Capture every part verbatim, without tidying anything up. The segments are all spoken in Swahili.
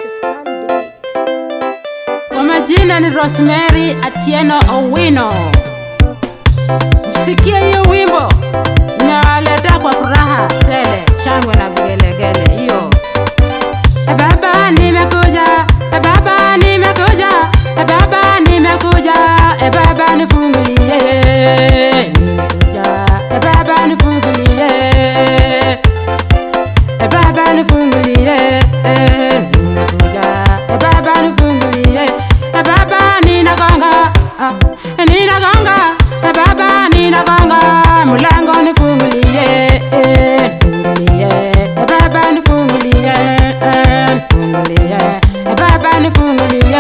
Kwa majina ni Rosemary Atieno Owino. Msikie hiyo wimbo, naleta kwa furaha tele, shangwe na vigelegele hiyo. E baba nimekuja, e baba nimekuja, e baba nimekuja, e baba nifungulie. Nimekuja, e baba nifungulie. E baba nifungulie. Nimekuja, e baba nifungulie. E baba ninagonga, ah, ninagonga. E baba ninagonga, mlango nifungulie. Nifungulie, e baba nifungulie. Nifungulie, e baba nifungulie.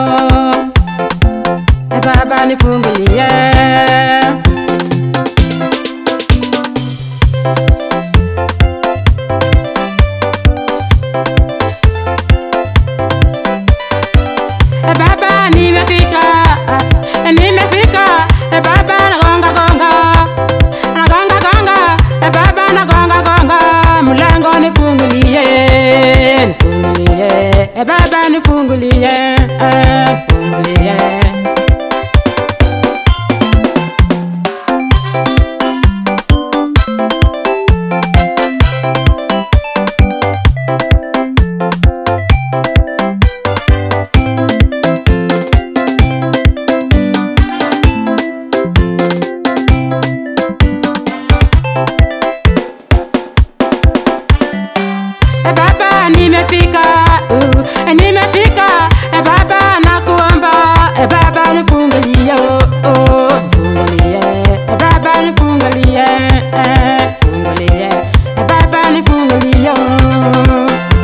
E baba nifungulie. E baba nimefika, nimefika. E baba nagonga gonga, nagonga gonga. E baba nagonga gonga, mlango nifungulie. Nifungulie, e baba nifungulie. Nifungulie. E baba nimefika, uh, nimefika. E baba nakuomba, e baba nifungulie, oh, oh, nifungulie. E baba nifungulie, eh, nifungulie. E baba nifungulie, oh.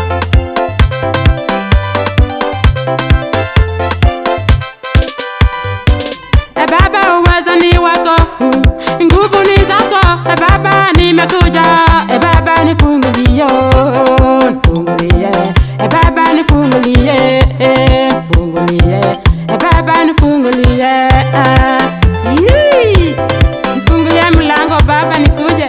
E baba uwezo ni wako, uh, nguvu ni zako. E baba nimekuja, e baba nifungulie, oh, nifungulie. E baba nifungulie, eh, nifungulie. E baba nifungulie, ah, yee. Nifungulie mlango baba nikuje.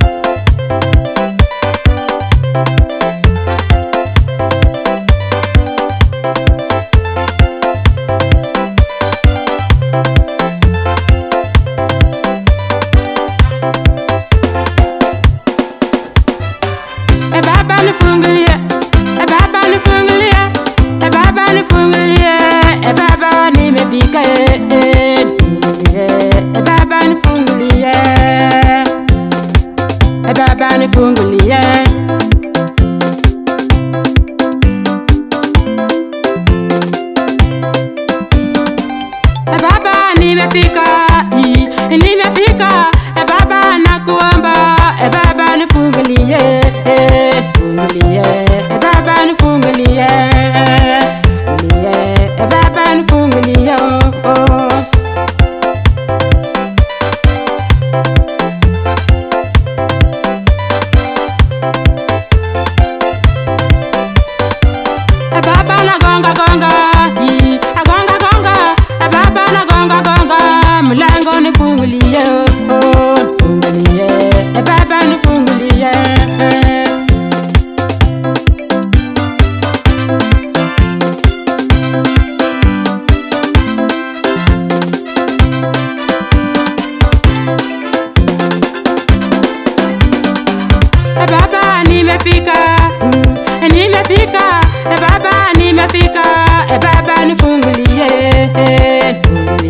E baba nifungulie, e baba nifungulie, e baba nifungulie. E baba nimefika, eh, eh, nifungulie. E baba nifungulie, e baba nifungulie. E baba nimefika, i, nimefika. E baba nakuomba, e baba nifungulie. Nifungulie, e baba nifungulie. Nifungulie, e baba nifungulie, oh, oh. E baba nagonga gonga, i, agonga gonga. E baba nagonga gonga, mlango nifungulie, oh, oh, nifungulie. E baba nifungulie. E baba nimefika, mm, nimefika. E baba nimefika. E baba nifungulie, nifungulie.